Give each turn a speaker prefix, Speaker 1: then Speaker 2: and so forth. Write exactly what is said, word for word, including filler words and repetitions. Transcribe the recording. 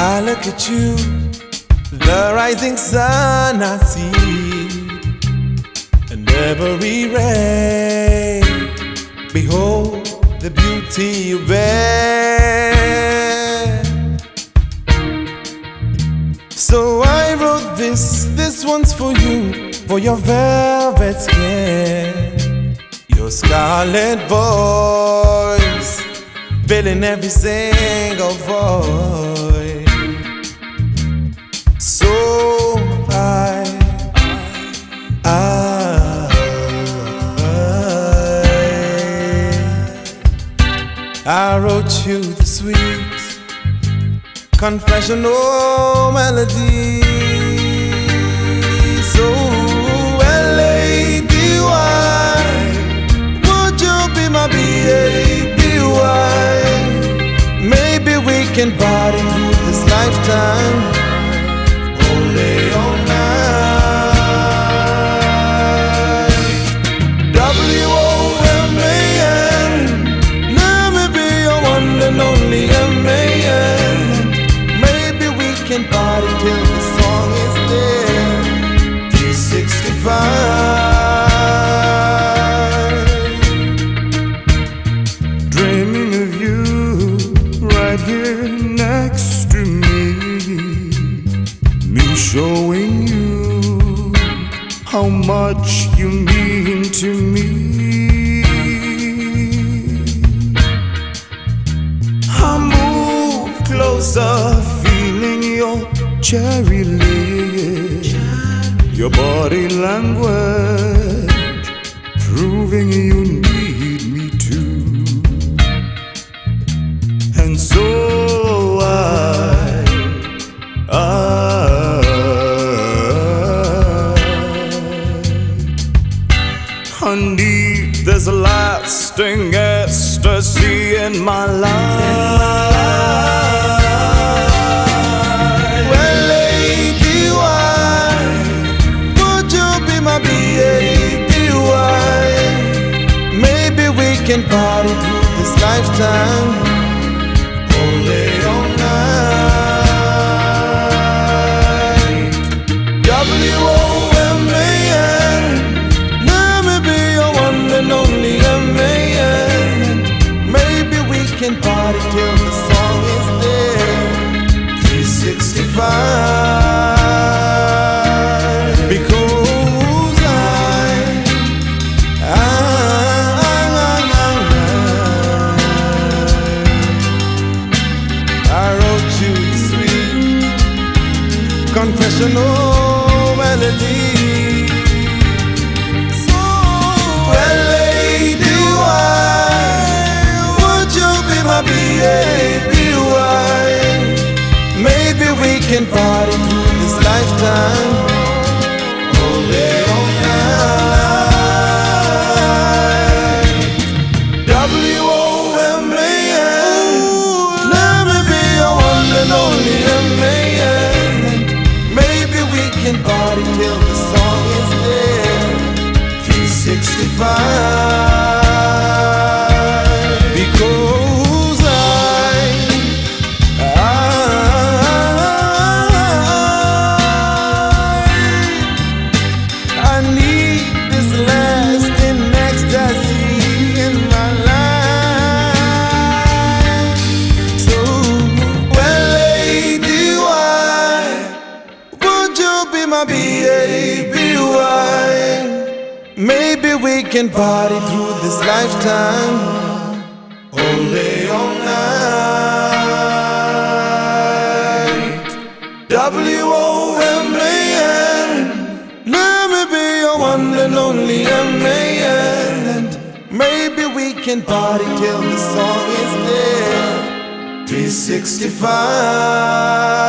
Speaker 1: I look at you, the rising sun I see, and every ray, behold the beauty you bear. So I wrote this, this one's for you, for your velvet skin, your scarlet voice, filling every single void. So I, I, I wrote you the sweet confessional melody. So L A D Y, would you be my B A B Y? Maybe we can party through this lifetime, all day, all night. W O M A N, let me be your one and only M A N. Maybe we can party till the song is there. three sixty-five,
Speaker 2: dreaming of you right here next to me, me showing you how much you mean to me. I move closer, feeling your cherry lips, your body language, proving you need me too. And so I, I, honey, there's a lasting ecstasy in my life.
Speaker 1: L A D Y, would you be my B A B Y? Maybe we can party through this lifetime, all day, all night. W O M A N, let me be your one and only M A N. Maybe we can party till the song is there. three sixty-five, because I, I, I, I wrote you the sweet confessional melody. So L A D Y, would you be my B A B Y? Maybe we can party through this lifetime, all day, all night. W O M A N, let me be your one and only M A N. Maybe we can party till the song is there. three sixty-five, because I, I need this lasting ecstasy in my life. So L A D Y, would you be my B A B Y? Maybe we can party through this lifetime, all day, all night. W O M A N, let me be your one and only M A N. And maybe we can party till the song is there. three sixty-five.